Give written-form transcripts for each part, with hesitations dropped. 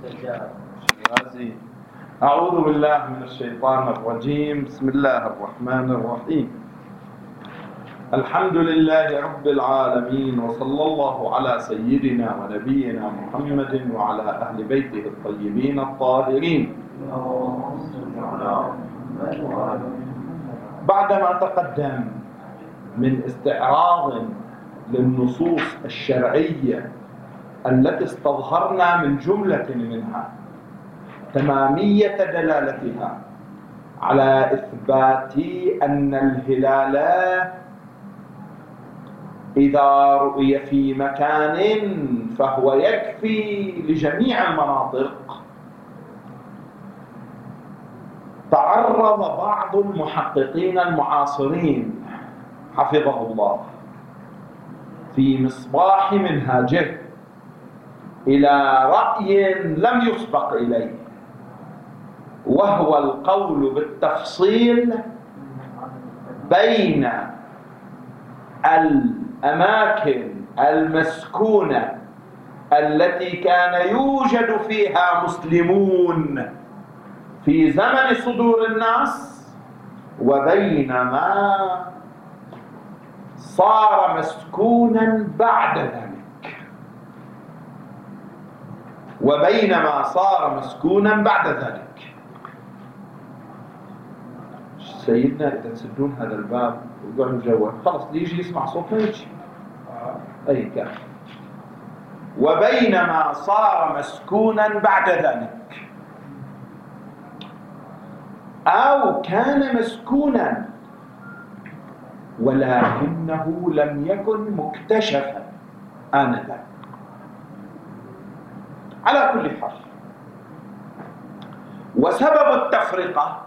أعوذ بالله من الشيطان الرجيم. بسم الله الرحمن الرحيم. الحمد لله رب العالمين، وصلى الله على سيدنا ونبينا محمد وعلى أهل بيته الطيبين الطاهرين. بعدما تقدم من استعراض للنصوص الشرعية التي استظهرنا من جملة منها تمامية دلالتها على إثبات أن الهلال إذا رؤي في مكان فهو يكفي لجميع المناطق، تعرض بعض المحققين المعاصرين حفظه الله في مصباح منهاجه إلى رأي لم يسبق إليه، وهو القول بالتفصيل بين الأماكن المسكونة التي كان يوجد فيها مسلمون في زمن صدور النص، وبينما صار مسكونا بعد ذلك، سيدنا إذا تسدون هذا الباب وقعدوا جوا خلص اللي يجي يسمع صوتنا يجي أي كان. وبينما صار مسكونا بعد ذلك، أو كان مسكونا ولكنه لم يكن مكتشفا آنذاك. على كل حال، وسبب التفرقة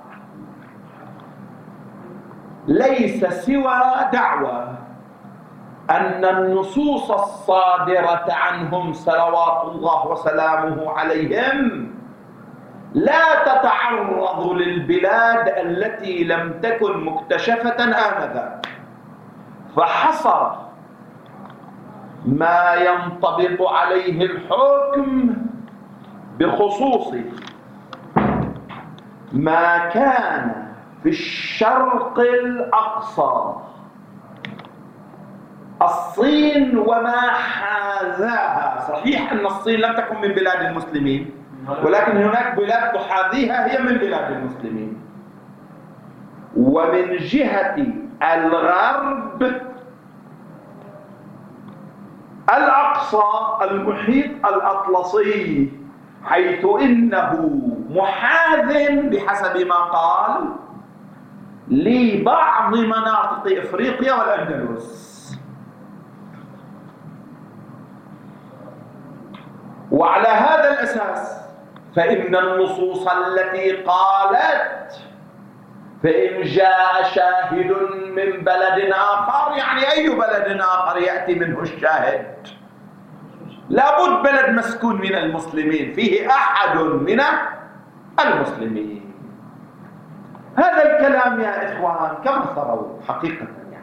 ليس سوى دعوى أن النصوص الصادرة عنهم صلوات الله وسلامه عليهم لا تتعرض للبلاد التي لم تكن مكتشفة آنذاك، فحصر ما ينطبق عليه الحكم بخصوص ما كان في الشرق الأقصى، الصين وما حاذاها. صحيح أن الصين لم تكن من بلاد المسلمين، ولكن هناك بلاد تحاذيها هي من بلاد المسلمين. ومن جهة الغرب الأقصى المحيط الأطلسي، حيث إنه محاذ بحسب ما قال لبعض مناطق إفريقيا والأندلس. وعلى هذا الأساس فإن النصوص التي قالت فإن جاء شاهد من بلد آخر، يعني أي بلد آخر يأتي منه الشاهد، لابد بلد مسكون من المسلمين فيه أحد من المسلمين. هذا الكلام يا إخوان كما ترون حقيقة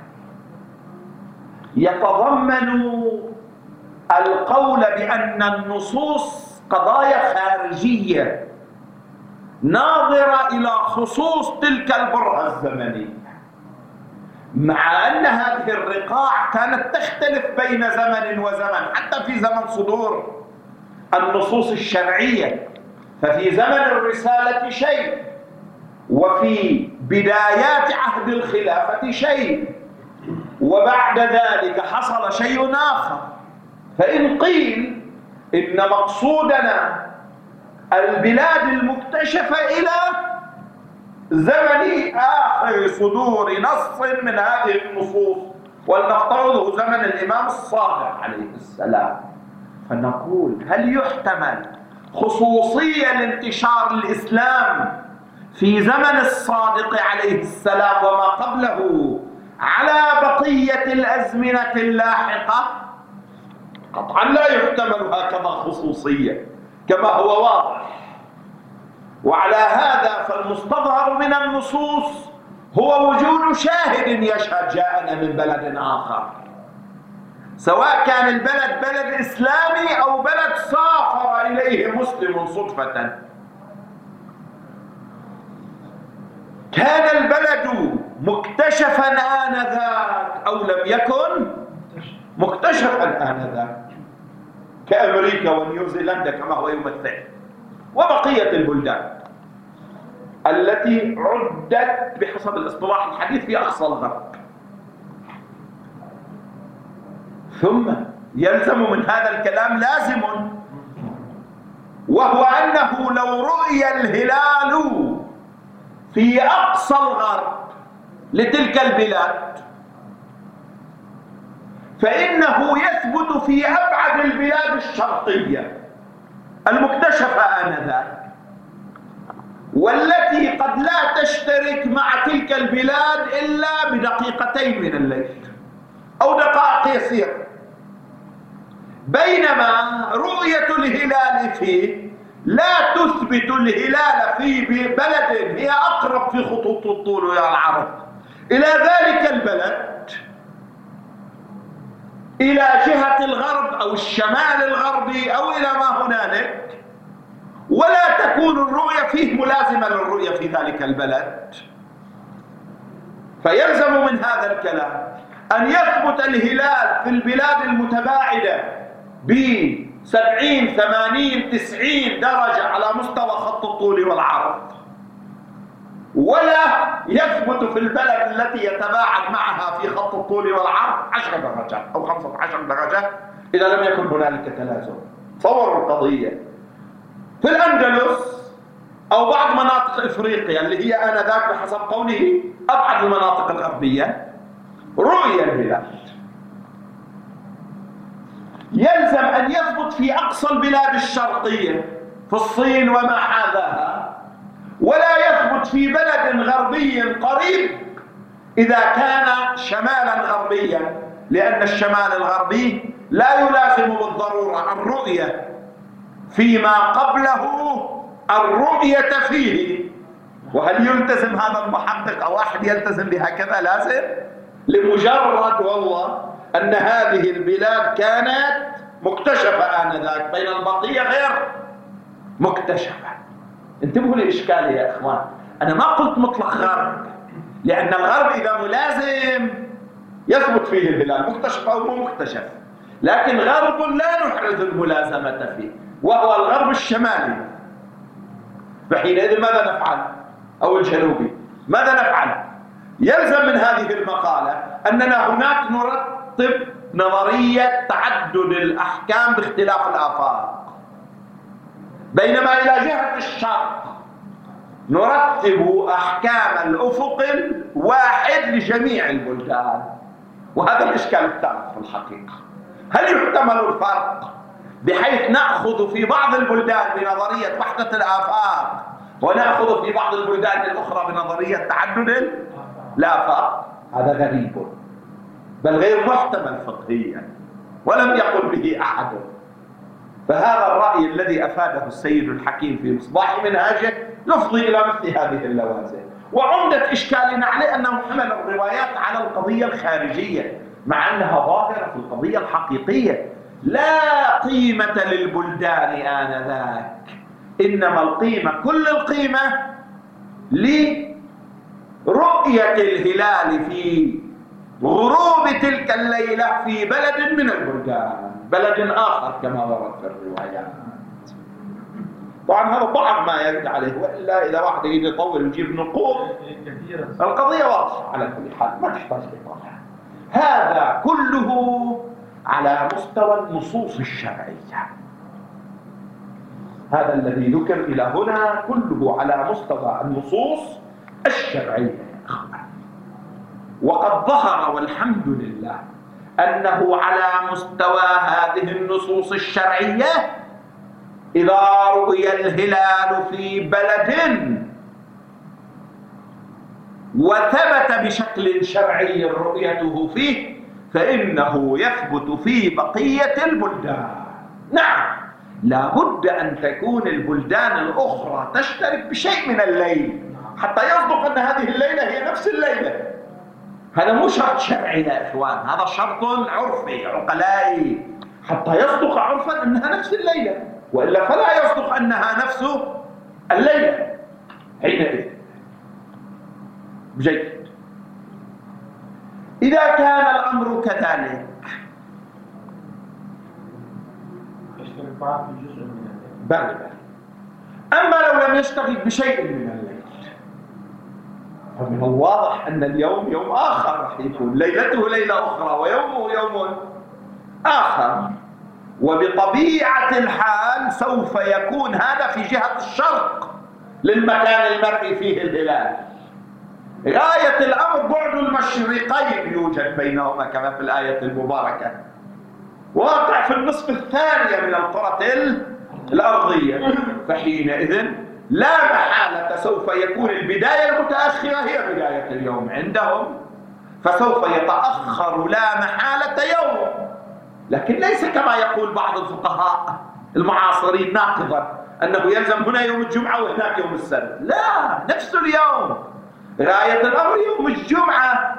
يتضمن القول بأن النصوص قضايا خارجية ناظرة إلى خصوص تلك البرهة الزمنية، مع أن هذه الرقاع كانت تختلف بين زمن وزمن، حتى في زمن صدور النصوص الشرعية، ففي زمن الرسالة شيء، وفي بدايات عهد الخلافة شيء، وبعد ذلك حصل شيء آخر. فإن قيل إن مقصودنا البلاد المكتشفة إلى زمن آخر صدور نص من هذه النصوص، ولنفترضه زمن الإمام الصادق عليه السلام، فنقول هل يحتمل خصوصية لانتشار الإسلام في زمن الصادق عليه السلام وما قبله على بقية الأزمنة اللاحقة؟ قطعا لا يحتمل هكذا خصوصية كما هو واضح. وعلى هذا فالمستظهر من النصوص هو وجود شاهد يشهد جاءنا من بلد آخر، سواء كان البلد بلد إسلامي أو بلد سافر إليه مسلم صدفة. كان البلد مكتشفا آنذاك أو لم يكن مكتشفا آنذاك، كأمريكا ونيوزيلندا كما هو يمثل، وبقية البلدان التي عدت بحسب الاصطلاح الحديث في أقصى الغرب. ثم يلزم من هذا الكلام لازم، وهو أنه لو رؤي الهلال في أقصى الغرب لتلك البلاد فإنه يثبت في أبعد البلاد الشرقية المكتشفة آنذاك، والتي قد لا تشترك مع تلك البلاد إلا بدقيقتين من الليل أو دقائق يسيرة، بينما رؤية الهلال فيه لا تثبت الهلال في بلد هي أقرب في خطوط الطول والعرض إلى ذلك البلد، إلى جهة الغرب أو الشمال الغربي أو إلى ما هنالك، ولا تكون الرؤية فيه ملازمة للرؤية في ذلك البلد. فيلزم من هذا الكلام أن يثبت الهلال في البلاد المتباعدة ب70 80 90 درجة على مستوى خط الطول والعرض، ولا يثبت في البلد التي يتباعد معها في خط الطول والعرض 10 درجات أو 15 درجة إذا لم يكن هنالك تلازم. تصوروا القضية. في الأندلس أو بعض مناطق إفريقيا اللي هي آنذاك بحسب قوله أبعد المناطق الغربية رؤية الهلال، يلزم أن يثبت في أقصى البلاد الشرقية في الصين وما حاذاها، ولا يثبت في بلد غربي قريب إذا كان شمالا غربيا، لأن الشمال الغربي لا يلازم بالضرورة الرؤية فيما قبله الرؤية فيه. وهل يلتزم هذا المحقق أو أحد يلتزم بهكذا؟ لازم لمجرد والله أن هذه البلاد كانت مكتشفة آنذاك، بين البقية غير مكتشفة. انتبهوا لإشكالي يا إخوان، أنا ما قلت مطلق غرب، لأن الغرب إذا ملازم يثبت فيه الهلال مكتشف أو مو مكتشف، لكن غرب لا نحرز الملازمة فيه وهو الغرب الشمالي. فحينئذ ماذا نفعل؟ أو الجنوبي ماذا نفعل؟ يلزم من هذه المقالة أننا هناك نرتب نظرية تعدد الأحكام باختلاف الآفاق، بينما إلى جهة الشرق نرتب أحكام الأفق الواحد لجميع البلدان. وهذا الإشكال الثالث في الحقيقة، هل يحتمل الفرق بحيث نأخذ في بعض البلدان بنظرية وحدة الآفاق ونأخذ في بعض البلدان الأخرى بنظرية تعدد الآفاق؟ هذا غريب بل غير محتمل فقهيا ولم يقل به أحد. فهذا الرأي الذي أفاده السيد الحكيم في مصباح منهاجه يفضي إلى مثل هذه اللوازم. وعمدة إشكالنا عليه أنه حمل الروايات على القضية الخارجية مع أنها ظاهرة في القضية الحقيقية. لا قيمة للبلدان آنذاك، إنما القيمة كل القيمة لرؤية الهلال في غروب تلك الليلة في بلد من البلدان، بلد آخر كما ورد في الروايات. طبعا هذا بعض ما يرد عليه، وإلا إذا واحد يجي يطول ويجيب نقوط القضية واضحة على كل حال ما تحتاج لطالع. هذا كله على مستوى النصوص الشرعية، هذا الذي ذكر إلى هنا كله على مستوى النصوص الشرعية يا أخوان. وقد ظهر والحمد لله أنه على مستوى هذه النصوص الشرعية إذا رؤي الهلال في بلد وثبت بشكل شرعي رؤيته فيه فإنه يثبت في بقية البلدان. نعم، لا بد أن تكون البلدان الأخرى تشترك بشيء من الليل حتى يصدق أن هذه الليلة هي نفس الليلة. هذا مو شرط شرعي يا إخوان، هذا شرط عرفي عقلائي حتى يصدق عرفا أنها نفس الليلة، وإلا فلا يصدق أنها نفس الليلة حينئذ. جيد. إذا كان الأمر كذلك بل أما لو لم يشتغل بشيء من الليل فمن الواضح أن اليوم يوم آخر راح يكون، ليلته ليلة أخرى ويومه يوم آخر، وبطبيعة الحال سوف يكون هذا في جهة الشرق للمكان المرئي فيه الهلال. غاية الأمر بعد المشرقين يوجد بينهما كما في الآية المباركة، واقع في النصف الثانية من الكرة الأرضية، فحينئذ لا محالة سوف يكون البداية المتأخرة هي بداية اليوم عندهم، فسوف يتأخر لا محالة يوم، لكن ليس كما يقول بعض الفقهاء المعاصرين ناقضا أنه يلزم هنا يوم الجمعة وهناك يوم السبت، لا، نفس اليوم. غاية الأمر يوم الجمعة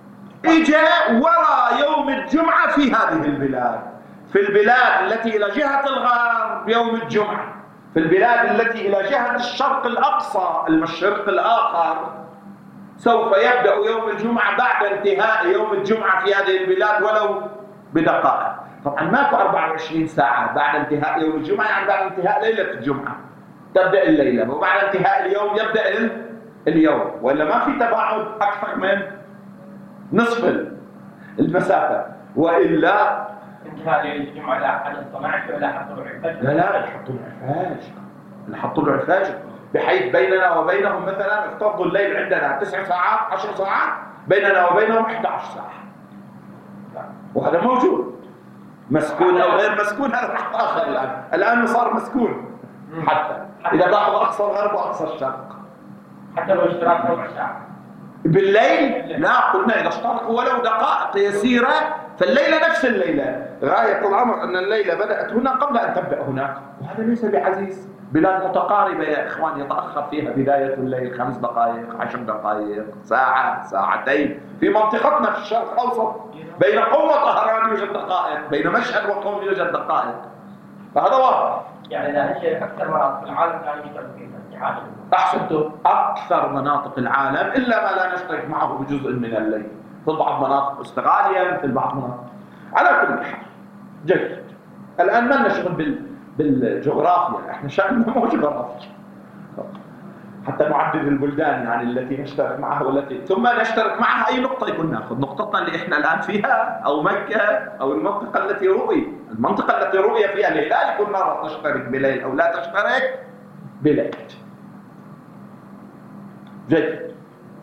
إجا وراء يوم الجمعة في هذه البلاد، في البلاد التي إلى جهة الغرب يوم الجمعة، في البلاد التي إلى جهة الشرق الأقصى المشرق الآخر سوف يبدأ يوم الجمعة بعد انتهاء يوم الجمعة في هذه البلاد ولو بدقائق. طبعا ماكو 24 ساعة بعد انتهاء يوم الجمعة، يعني بعد انتهاء ليلة الجمعة تبدأ الليلة، وبعد انتهاء اليوم يبدأ اليوم، وإلا ما في تباعد أكثر من نصف المسافة، وإلا انتهاء ليلة الجمعة لا حد 12 ولا حد طلوع الفجر. لا الحط طلوع الفجر، بحيث بيننا وبينهم مثلا افترضوا الليل عندنا 9 ساعات 10 ساعات، بيننا وبينهم 11 ساعة، وهذا موجود مسكون أو غير مسكون، هذا آخر. الآن صار مسكون حتى إذا تأخذ أقصى الغرب وأقصى الشرق، حتى لو اشتراك ربع ساعة بالليل. لا، قلنا إذا اشتركوا ولو دقائق يسيرة فالليلة نفس الليلة. غاية الأمر أن الليلة بدأت هنا قبل أن تبدأ هناك، وهذا ليس بعزيز. بلاد متقاربة يا إخوان يتأخر فيها بداية الليل 5 دقائق 10 دقائق ساعة ساعتين. في منطقتنا في الشرق الأوسط بين قم وطهران يوجد دقائق، بين مشهد وقم يوجد دقائق، فهذا واضح. يعني إذا هي أكثر مناطق العالم كان يشترك فيها أحسنتم، أكثر مناطق العالم إلا ما لا نشترك معه بجزء من الليل، في بعض مناطق استراليا، في بعض مناطق. على كل حال جيد. الآن ما نشغل بالجغرافيا، احنا شأننا مو جغرافيا، حتى نعدد البلدان يعني التي نشترك معها والتي ثم نشترك معها أي نقطة يكون ناخذ نقطتنا اللي احنا الآن فيها أو مكة أو المنطقة التي رؤي فيها الهلال، يكون مرة تشترك بليل أو لا تشترك بليل. جيد.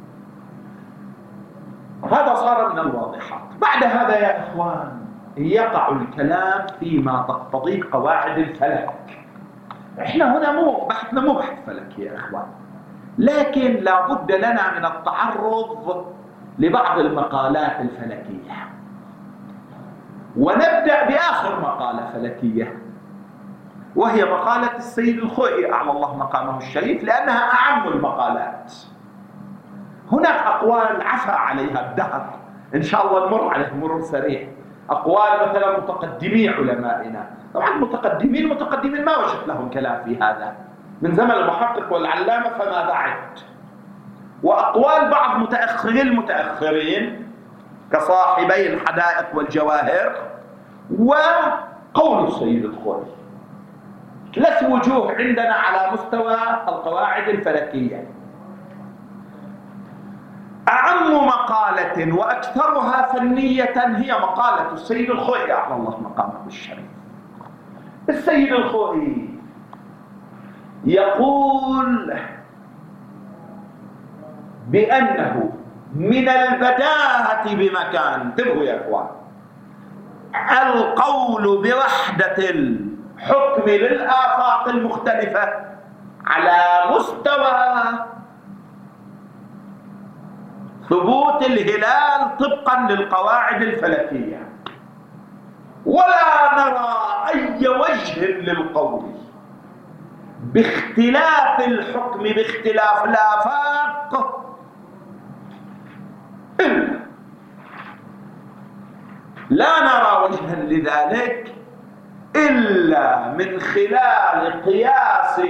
هذا صار من الواضحات. بعد هذا يا إخوان يقع الكلام فيما تقتضيه قواعد الفلك. احنا هنا بحثنا مو بحث فلك يا إخوان، لكن لابد لنا من التعرض لبعض المقالات الفلكية، ونبدأ بآخر مقالة فلكية وهي مقالة السيد الخوئي أعلى الله مقامه الشريف، لأنها أعم المقالات. هناك أقوال عفى عليها الدهر، إن شاء الله نمر عليه مرور سريع. أقوال مثلا متقدمي علمائنا، طبعا المتقدمين ما وجدت لهم كلام في هذا من زمن المحقق والعلامة فما بعد، وأقوال بعض متأخري المتأخرين كصاحبي الحدائق والجواهر، وقول السيد الخوئي. 3 وجوه عندنا على مستوى القواعد الفلكية. أعم مقالة وأكثرها فنية هي مقالة السيد الخوئي أعلى الله مقامه الشريف. السيد الخوئي يقول بأنه من البداهة بمكان، انتبهوا يا إخوان، القول بوحدة الحكم للآفاق المختلفة على مستوى ثبوت الهلال طبقا للقواعد الفلكية، ولا نرى أي وجه للقول باختلاف الحكم باختلاف الآفاق إلا لا نرى وجها لذلك إلا من خلال قياس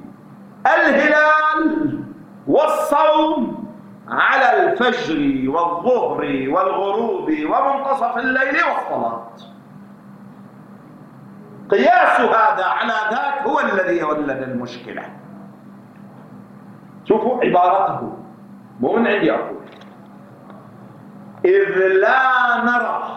الهلال والصوم على الفجر والظهر والغروب ومنتصف الليل والصلاة. قياس هذا على ذاك هو الذي ولد المشكلة. شوفوا عبارته، مو من عندي أقول، إذ لا نرى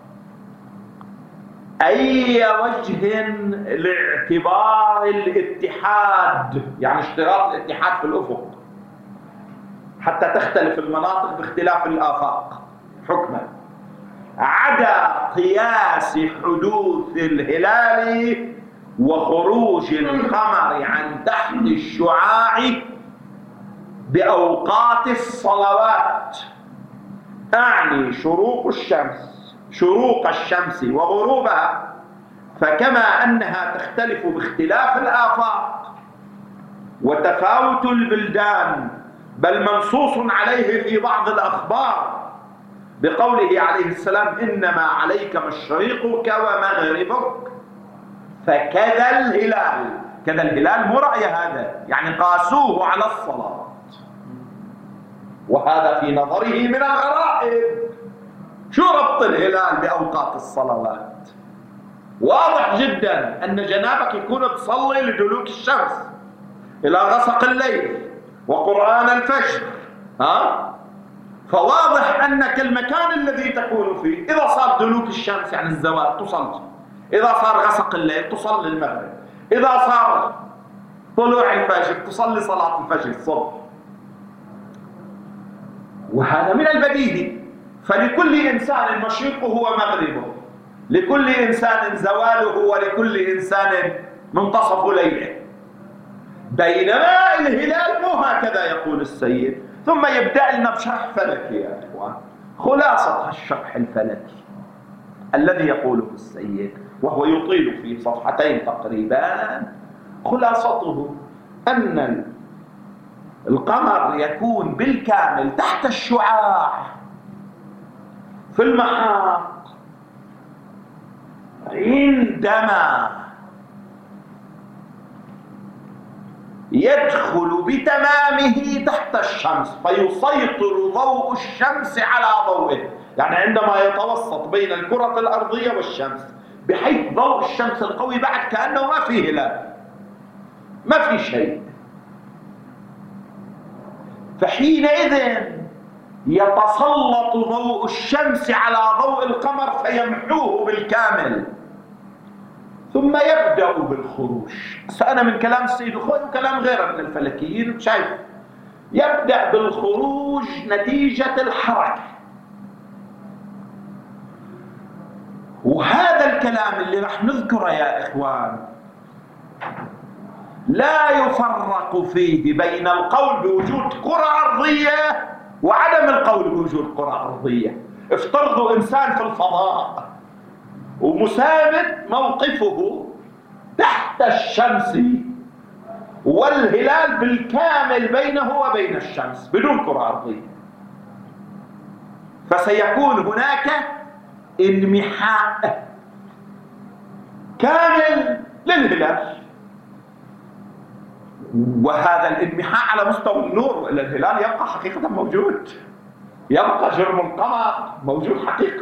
أي وجه لاعتبار الاتحاد، يعني اشتراط الاتحاد في الأفق حتى تختلف المناطق باختلاف الآفاق حكما، عدا قياس حدوث الهلال وخروج القمر عن تحت الشعاع بأوقات الصلوات، أعني شروق الشمس وغروبها، فكما أنها تختلف باختلاف الآفاق وتفاوت البلدان، بل منصوص عليه في بعض الأخبار بقوله عليه السلام إنما عليك مشرقك ومغربك، فكذا الهلال، كذا الهلال مو رأي هذا، يعني قاسوه على الصلاة، وهذا في نظره من الغرائب. شو ربط الهلال بأوقات الصلوات؟ واضح جدا أن جنابك يكون تصلي لدلوك الشمس إلى غسق الليل وقرآن الفجر، فواضح أنك المكان الذي تكون فيه إذا صار دلوك الشمس يعني الزوال تصلي، إذا صار غسق الليل تصلي المغرب، إذا صار طلوع الفجر تصلي صلاة الفجر الصبح. وهذا من البديهي، فلكل إنسان مشرقه ومغربه، لكل إنسان زواله ولكل إنسان منتصف ليله، بينما الهلال مو هكذا يقول السيد. ثم يبدأ لنا بشرح فلكي يا إخوان، خلاصة الشرح الفلكي الذي يقوله السيد وهو يطيل في صفحتين تقريبا، خلاصته أن القمر يكون بالكامل تحت الشعاع في المحاق عندما يدخل بتمامه تحت الشمس فيسيطر ضوء الشمس على ضوئه، يعني عندما يتوسط بين الكرة الأرضية والشمس بحيث ضوء الشمس القوي بعد كأنه ما فيه هلال، ما في شيء، فحينئذ يتسلط ضوء الشمس على ضوء القمر فيمحوه بالكامل، ثم يبدأ بالخروج. أنا من كلام السيد الخوي وكلام غيره من الفلكيين شايف، يبدأ بالخروج نتيجة الحركة. وهذا الكلام اللي راح نذكره يا إخوان لا يفرق فيه بين القول بوجود كرة أرضية وعدم القول بوجود كرة أرضية. افترضوا إنسان في الفضاء ومثابت موقفه تحت الشمس والهلال بالكامل بينه وبين الشمس بدون كرة أرضية، فسيكون هناك انمحاء كامل للهلال، وهذا الانمحاء على مستوى النور، وإلا الهلال يبقى حقيقة موجود، يبقى جرم القمر موجود حقيقة.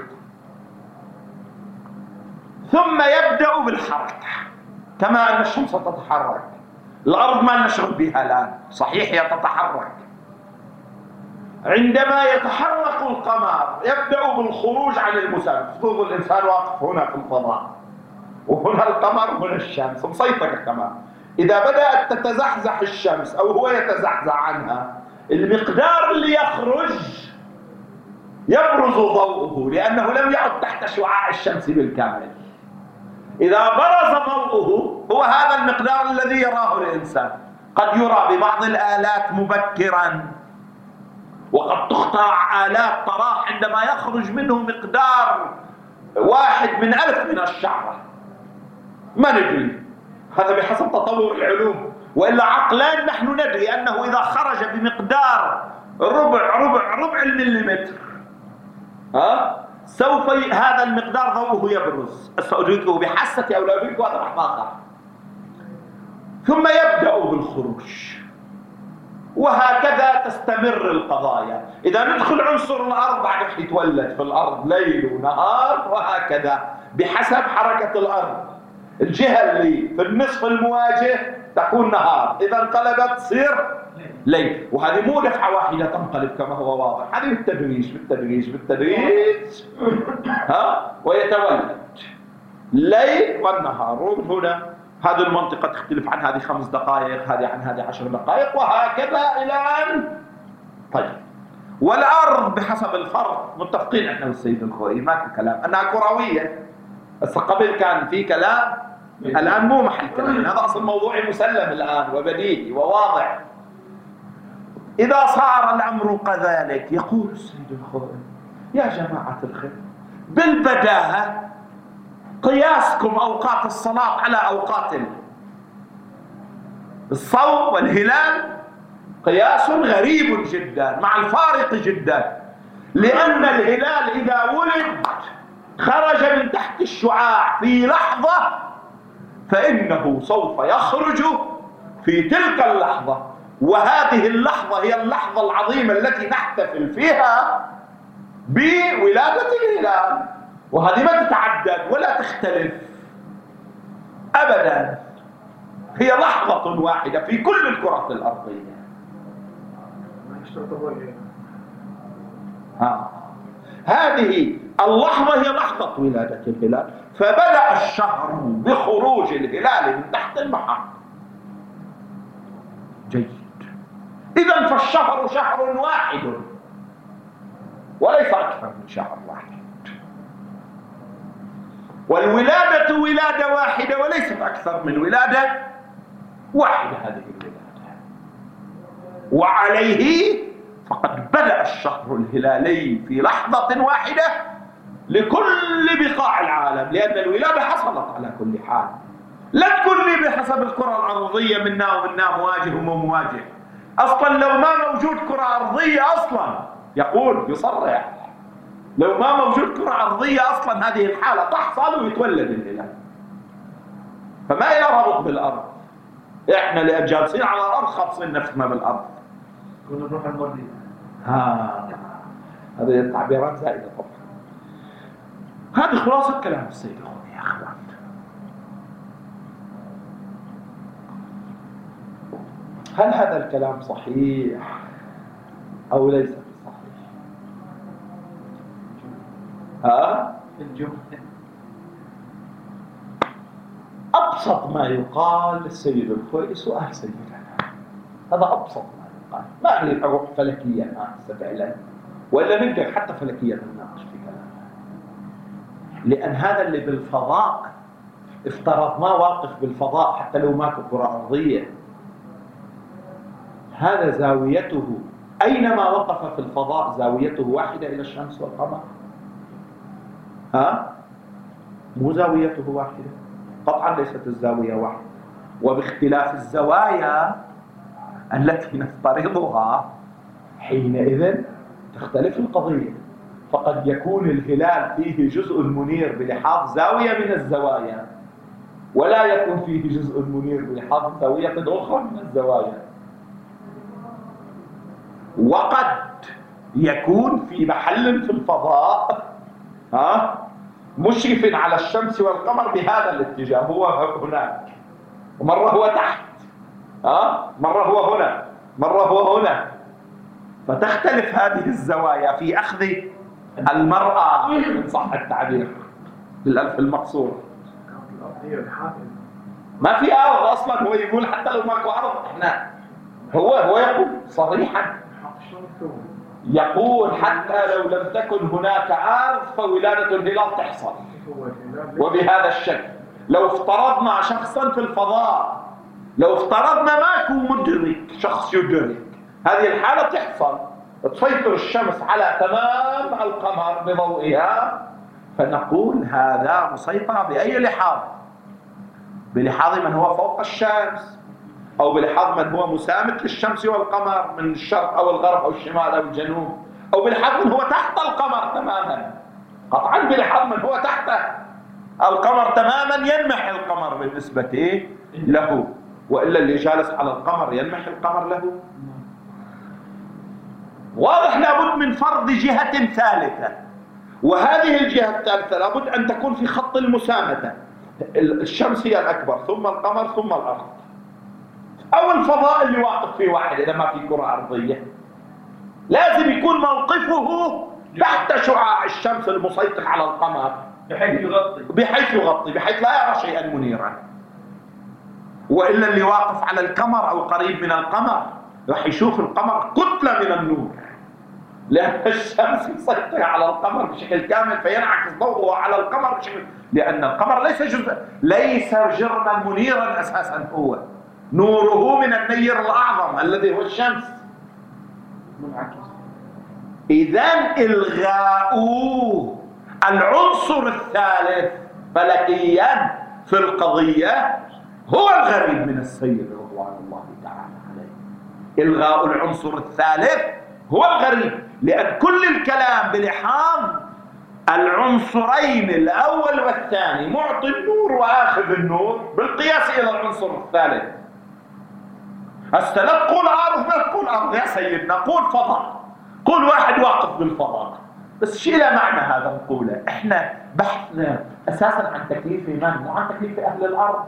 ثم يبدأ بالحركة كما أن الشمس تتحرك، الأرض ما نشغل بها الآن، صحيح هي تتحرك. عندما يتحرك القمر يبدأ بالخروج عن المسافة. افترضوا الإنسان واقف هنا في الفضاء وهنا القمر وهنا الشمس مسيطرة كمان، إذا بدأت تتزحزح الشمس أو هو يتزحزح عنها، المقدار اللي يخرج يبرز ضوءه لأنه لم يعد تحت شعاع الشمس بالكامل. إذا برز ضوءه هو هذا المقدار الذي يراه الإنسان، قد يرى ببعض الآلات مبكرا، وقد تخترع آلات تراه عندما يخرج منه مقدار 1/1000 من الشعرة، ما ندري، هذا بحسب تطور العلوم، وإلا عقلان نحن ندري أنه إذا خرج بمقدار ربع المليمتر سوف هذا المقدار ضوءه يبرز، سأدركه بحاسة أو لا أدركه هذا رح آخر. ثم يبدأ بالخروج، وهكذا تستمر القضايا. إذا ندخل عنصر الأرض بعد رح يتولد في الأرض ليل ونهار، وهكذا بحسب حركة الأرض. الجهة اللي في النصف المواجه تكون نهار، إذا انقلبت تصير ليل. وهذه مو دفعة واحدة تنقلب كما هو واضح، هذه بالتدريج بالتدريج بالتدريج ويتولد الليل والنهار. ومن هنا هذه المنطقة تختلف عن هذه 5 دقائق، هذه عن هذه 10 دقائق، وهكذا إلى أن طيب. والأرض بحسب الفرض متفقين احنا والسيد الخوئي ما في كلام أنها كروية. بس قبل كان في كلام، الآن مو محل كلام، هذا أصل موضوعي مسلم الآن وبديهي وواضح. إذا صار الأمر كذلك يقول السيد الخوئي: يا جماعة الخير، بالبداهة قياسكم أوقات الصلاة على أوقات الصوم والهلال قياس غريب جدا مع الفارق جدا، لأن الهلال إذا ولد خرج من تحت الشعاع في لحظة، فإنه سوف يخرج في تلك اللحظة، وهذه اللحظة هي اللحظة العظيمة التي نحتفل فيها بولادة الهلال، وهذه ما تتعدد ولا تختلف أبدا، هي لحظة واحدة في كل الكرة الأرضية. هذه اللحظة هي لحظة ولادة الهلال، فبدأ الشهر بخروج الهلال من تحت المحط. جيد، إذن فالشهر شهر واحد وليس أكثر من شهر واحد، والولادة ولادة واحدة وليست أكثر من ولادة واحدة هذه الولادة. وعليه فقد بدأ الشهر الهلالي في لحظة واحدة لكل بقاع العالم، لأن الولادة حصلت على كل حال. لا تقول لي بحسب الكرة الأرضية منا ومنا مواجه ومواجه، أصلا لو ما موجود كرة أرضية أصلا يقول يصرح، لو ما موجود كرة أرضية أصلا هذه الحالة تحصل ويتولد الهلال، فما إلى ربط بالأرض. إحنا اللي جالسين على الأرض خاصين نفسنا بالأرض. كنا نروح المرضي. هذه التعبيرات زائدة طبعا. هذه خلاصة كلام السيد الخوئي يا أخوان. هل هذا الكلام صحيح أو ليس صحيح؟ الجملة أبسط ما يقال السيد الخوئي سؤال سيدنا، هذا أبسط ما يقال. ما أريد أروح فلكيا فعلا، وإلا نقدر حتى فلكيا نناقش في كلامه، لأن هذا اللي بالفضاء افترضناه واقف بالفضاء حتى لو ما في كرة أرضية، هذا زاويته أينما وقف في الفضاء زاويته واحدة إلى الشمس والقمر. مو زاويته واحدة، قطعا ليست الزاوية واحدة، وباختلاف الزوايا التي نفترضها حينئذ تختلف القضية. فقد يكون الهلال فيه جزء منير بلحاظ زاوية من الزوايا، ولا يكون فيه جزء منير بلحاظ زاوية أخرى من الزوايا، وقد يكون في محل في الفضاء مشرف على الشمس والقمر بهذا الاتجاه، هو هناك، ومرة هو تحت، مرة هو هنا، مرة هو هنا، فتختلف هذه الزوايا في أخذ المرأة إن صح التعبير بالألف المقصور. ما في أرض أصلا، هو يقول حتى لو ماكو أرض احنا هو يقول صريحا، يقول حتى لو لم تكن هناك أرض فولادة الهلال تحصل، وبهذا الشكل. لو افترضنا شخصا في الفضاء، لو افترضنا ماكو مدرك شخص يدرك، هذه الحالة تحصل، تسيطر الشمس على تمام القمر بضوئها، فنقول هذا مسيطر بأي لحاظ؟ بلحاظ من هو فوق الشمس، أو بلحاظ من هو مسامت للشمس والقمر من الشرق أو الغرب أو الشمال أو الجنوب، أو بلحاظ من هو تحت القمر تماما. قطعا بلحاظ من هو تحته. القمر تماما ينمح القمر بالنسبة له، وإلا اللي جالس على القمر ينمح القمر له. واضح لابد من فرض جهة ثالثة، وهذه الجهة الثالثة لابد أن تكون في خط المسامة. الشمس هي الأكبر، ثم القمر، ثم الأرض، أو الفضاء اللي واقف فيه واحد إذا ما في كرة أرضية. لازم يكون موقفه تحت شعاع الشمس المسيطر على القمر، بحيث يغطي لا يرى شيئا منيرا. وإلا اللي واقف على القمر أو قريب من القمر راح يشوف القمر كتلة من النور، لأن الشمس مسيطرة على القمر بشكل كامل، فينعكس ضوءه على القمر بشكل، لأن القمر ليس جرما منيرا أساسا، هو نوره من النير الأعظم الذي هو الشمس. إذن إلغاء العنصر الثالث فلكيا في القضية هو الغريب من السيد رضوان الله تعالى عليه. إلغاء العنصر الثالث هو الغريب، لأن كل الكلام بلحاظ العنصرين الأول والثاني، معطي النور وآخذ النور، بالقياس إلى العنصر الثالث. هسه لا تقول أرض، لا تقول أرض يا سيدنا، قول فضاء، قول واحد واقف بالفضاء، بس شيء لا معنى هذا نقوله. احنا بحثنا أساسا عن تكليف من؟ مو عن تكليف أهل الأرض،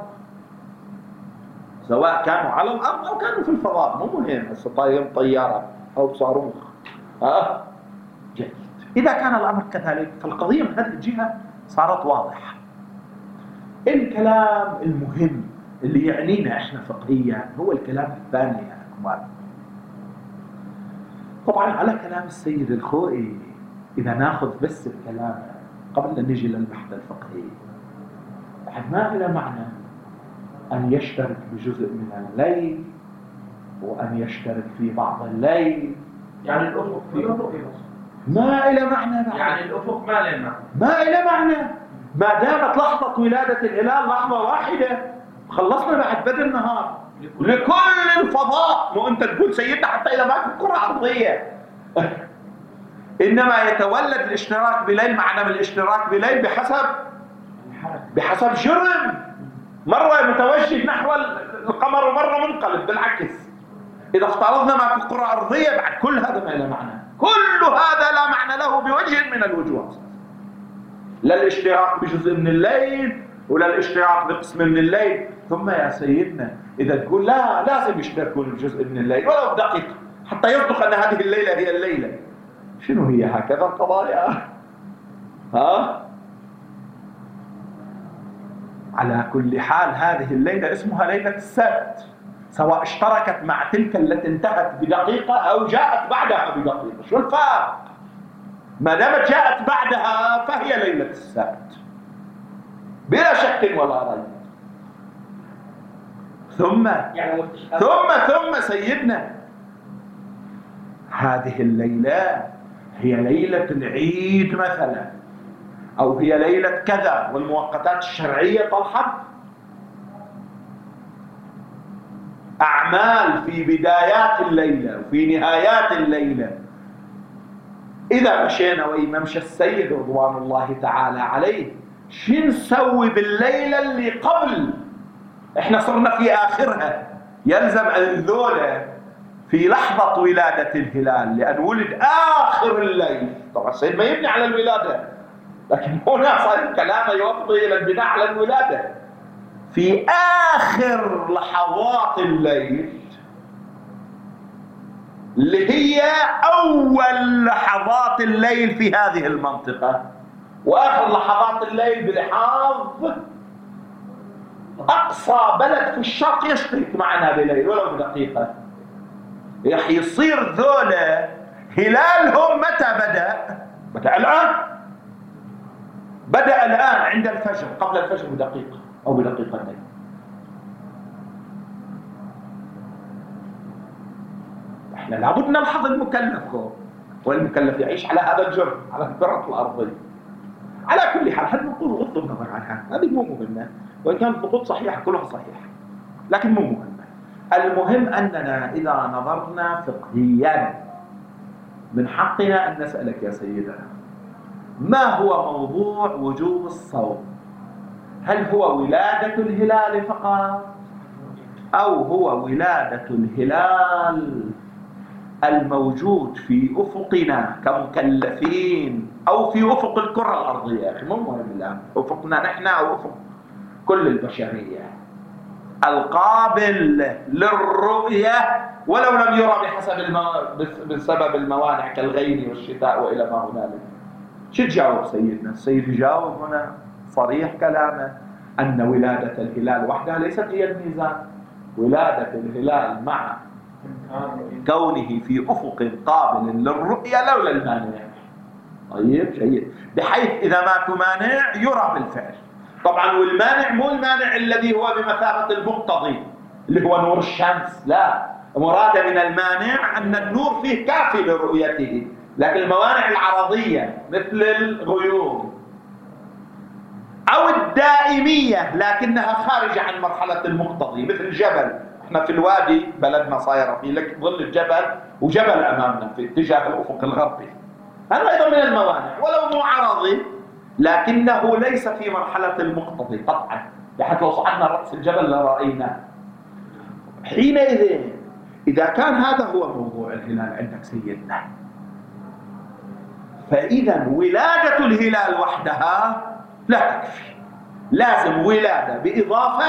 سواء كانوا على الأرض أو كانوا في الفضاء، مو مهم هسه طايرين طيارة أو صاروخ. جيد. إذا كان الأمر كذلك فالقضية من هذه الجهة صارت واضحة. الكلام المهم اللي يعنينا إحنا فقهيا هو الكلام الثاني يا أخوان. طبعا على كلام السيد الخوئي، إذا ناخذ بس الكلام قبل أن نجي للبحث الفقهي، بعد ما له معنى أن يشترك بجزء من الليل وأن يشترك في بعض الليل. يعني الأفق في الأفق ما إلى معنى بعد. يعني الأفق ما له معنى، ما إلى معنى ما دامت لحظة ولادة الهلال لحظة واحدة، خلصنا بعد بدء النهار لكل الفضاء. مو أنت تقول سيدنا حتى إذا ما في كرة أرضية إنما يتولد الاشتراك بليل، معنى من الاشتراك بليل بحسب جرم، مرة متوجه نحو القمر ومرة منقلب بالعكس. إذا افترضنا ما في كرة أرضية بعد كل هذا ما له معنى، كل هذا لا معنى له بوجه من الوجوه، لا الاشتراك بجزء من الليل ولا الاشتراك بقسم من الليل. ثم يا سيدنا إذا تقول لا لازم يشتركون بجزء من الليل ولو بدقيقة حتى يصدق أن هذه الليلة هي الليلة، شنو هي هكذا القضايا؟ على كل حال هذه الليلة اسمها ليلة السبت، سواء اشتركت مع تلك التي انتهت بدقيقة أو جاءت بعدها بدقيقة، شو الفرق؟ ما دامت جاءت بعدها فهي ليلة السبت بلا شك ولا ريب. ثم سيدنا هذه الليلة هي ليلة العيد مثلا، أو هي ليلة كذا، والمؤقتات الشرعية طلحت أعمال في بدايات الليلة وفي نهايات الليلة. إذا مشينا ويمشي السيد رضوان الله تعالى عليه، شو نسوي بالليلة اللي قبل؟ إحنا صرنا في آخرها، يلزم أن ذولا في لحظة ولادة الهلال، لأن ولد آخر الليل. طبعا السيد ما يبني على الولادة، لكن هنا صار كلامه يفضي إلى البناء على الولادة. في آخر لحظات الليل اللي هي أول لحظات الليل في هذه المنطقة، وآخر لحظات الليل بلحاظ أقصى بلد في الشرق يشترك معنا بليل ولو بدقيقة، رح يصير ذولا هلالهم متى بدأ الآن، بدأ الآن عند الفجر، قبل الفجر بدقيقة أو بدقيقتين. احنا لابد نلحظ المكلف، والمكلف يعيش على هذا الجرم، على الكرة الأرضية. على كل حال هذه نقول غض النظر عنها، هذه مو مهمة، وإن كانت نقود صحيحة كلها صحيحة لكن مو مهمة. المهم أننا إذا نظرنا فقهيا من حقنا أن نسألك يا سيدنا، ما هو موضوع وجوب الصوم؟ هل هو ولادة الهلال فقط، أو هو ولادة الهلال الموجود في أفقنا كمكلفين، أو في أفق الكرة الأرضية؟ يا أخي مو مهم الآن أفقنا نحن أو أفق كل البشرية، القابل للرؤية ولو لم يرى بسبب الموانع كالغيم والشتاء وإلى ما هنالك. شو تجاوب سيدنا؟ السيد يجاوب هنا صريح كلامه أن ولادة الهلال وحدها ليست هي الميزان. ولادة الهلال مع كونه في أفق قابل للرؤية لولا المانع. طيب جيد، بحيث إذا ما تمانع يرى بالفعل. طبعا والمانع مو المانع الذي هو بمثابة المقتضي اللي هو نور الشمس، لا، مراد من المانع أن النور فيه كافي لرؤيته، لكن الموانع العرضية مثل الغيوم أو الدائمية لكنها خارجة عن مرحلة المقتضي، مثل الجبل. احنا في الوادي بلدنا صايرة في لك ظل الجبل وجبل أمامنا في اتجاه الأفق الغربي، هذا أيضا من الموانع ولو مو عرضي، لكنه ليس في مرحلة المقتضي قطعا، بحيث لو صعدنا رأس الجبل لرأيناه. حينئذ إذا كان هذا هو موضوع الهلال عندك سيدنا، فإذا ولادة الهلال وحدها لا تكفي، لازم ولادة بإضافة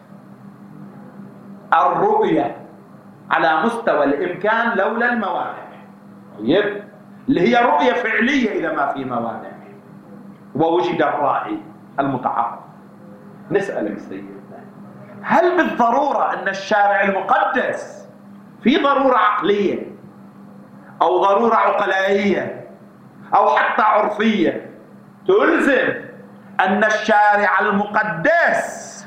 الرؤية على مستوى الإمكان لولا الموانع. طيب، اللي هي رؤية فعلية إذا ما في موانع ووجد الراعي المتعارف. نسألك سيدنا، هل بالضرورة أن الشارع المقدس في ضرورة عقلية أو ضرورة عقلائية أو حتى عرفية تلزم أن الشارع المقدس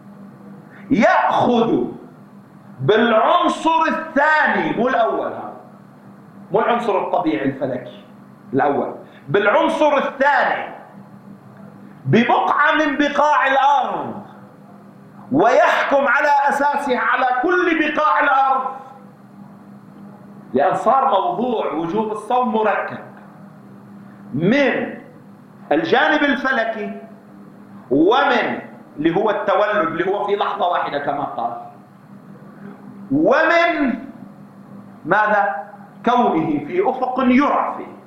يأخذ بالعنصر الثاني مو الأول، مو العنصر الطبيعي الفلكي الأول، بالعنصر الثاني ببقعة من بقاع الأرض ويحكم على أساسها على كل بقاع الأرض؟ لأن صار موضوع وجوب الصوم مركب من الجانب الفلكي ومن اللي هو التولد اللي هو في لحظة واحدة كما قال، ومن ماذا؟ كونه في أفق يرى فيه.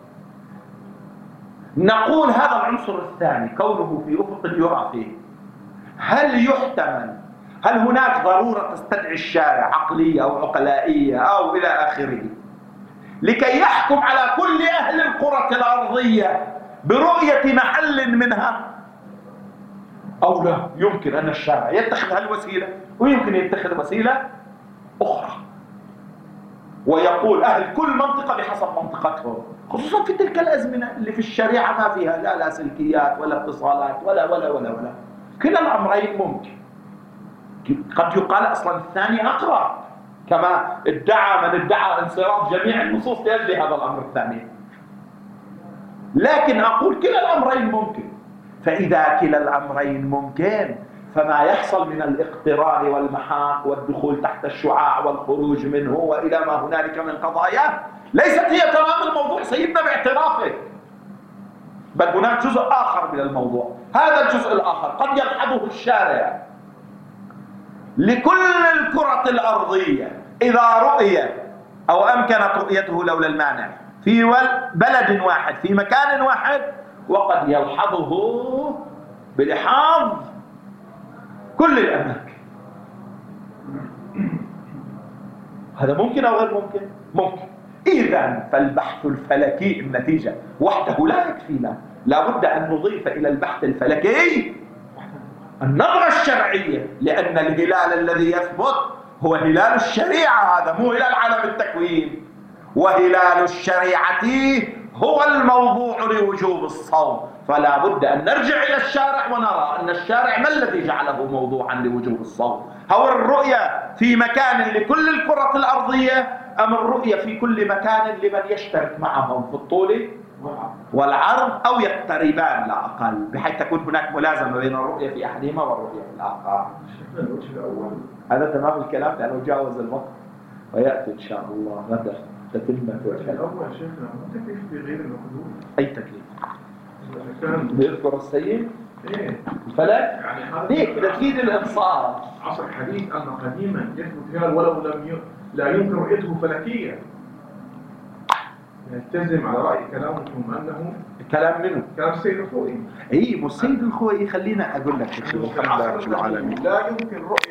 نقول هذا العنصر الثاني كونه في أفق يرى فيه، هل يحتمل، هل هناك ضرورة تستدعي الشارع عقلية أو عقلائية أو إلى آخره لكي يحكم على كل أهل الكرة الأرضية برؤية محل منها؟ أو لا، يمكن أن الشارع يتخذ هالوسيلة ويمكن يتخذ وسيلة أخرى ويقول أهل كل منطقة بحسب منطقتهم، خصوصا في تلك الأزمنة اللي في الشريعة ما فيها لا لاسلكيات ولا اتصالات ولا ولا ولا ولا. كلا الأمرين ممكن. قد يقال أصلا الثاني أقرب، كما ادعى من ادعى انصراف جميع النصوص لأجل هذا الأمر الثاني. لكن أقول كلا الأمرين ممكن. فإذا كلا الأمرين ممكن، فما يحصل من الاقتران والمحاق والدخول تحت الشعاع والخروج منه وإلى ما هنالك من قضايا ليست هي تمام الموضوع سيدنا باعترافه، بل هناك جزء آخر من الموضوع. هذا الجزء الآخر قد يلحظه الشارع لكل الكرة الأرضية إذا رؤي أو أمكنت رؤيته لولا المانع في بلد واحد في مكان واحد، وقد يلحظه بلحاظ كل الأماكن. هذا ممكن أو غير ممكن؟ ممكن. إذن فالبحث الفلكي النتيجة وحده لا يكفينا، لا بد أن نضيف إلى البحث الفلكي النظرة الشرعية، لأن الهلال الذي يثبت هو هلال الشريعة، هذا مو هلال عالم التكوين. وهلال الشريعة هو الموضوع لوجوب الصوم، فلا بد أن نرجع إلى الشارع ونرى أن الشارع ما الذي جعله موضوعا لوجوب الصوم؟ هو الرؤية في مكان لكل الكرة الأرضية، أم الرؤية في كل مكان لمن يشترك معهم في الطول والعرض أو يقتربان لا أقل، بحيث تكون هناك ملازمة بين الرؤية في أحدهما والرؤية في الآخر. هذا تمام الكلام، لأنه جاوز الوقت ويأتي إن شاء الله غدا تتمة الكلام. الأول شيخنا، تكليف بغير المقدور؟ أي تكليف؟ يذكر السيد ايه الفلك يعني هذا ليك تأكيد الإنصاف. عصر حديث أن قديما يثبت هذا ولو لا يمكن رؤيته فلكيا. نلتزم على رأي كلامكم أنه كلام منه كلام السيد الخوئي. اي، مو السيد الخوئي. خلينا اقول لك شيء، الحمد لله رب العالمين. لا يمكن رؤية